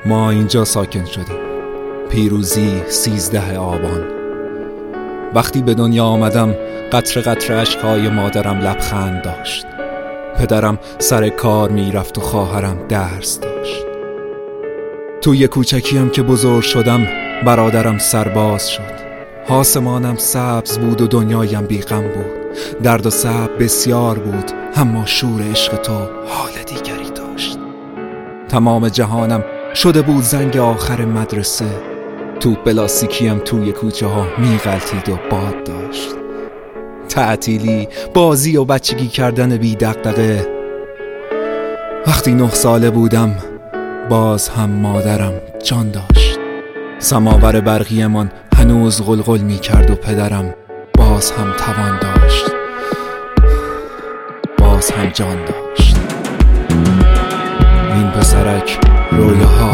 ما اینجا ساکن شدیم. پیروزی 13 آبان. وقتی به دنیا آمدم قطره قطره اشک‌های مادرم لبخند داشت. پدرم سر کار میرفت و خواهرم درس داشت. توی کوچکیم که بزرگ شدم برادرم سرباز شد. آسمانم سبز بود و دنیایم بیغم بود. درد و صبر بسیار بود، اما شور عشق تو حال دیگری داشت. تمام جهانم شده بود زنگ آخر مدرسه. توپ پلاستیکیم توی کوچه ها میغلطید و باد داشت. تعطیلی، بازی و بچگی کردن بی دغدغه. وقتی 9 ساله بودم باز هم مادرم جان داشت. سماور برقیمان هنوز غلغل می کرد و پدرم باز هم توان داشت، باز هم جان داشت. این پسرک رویاها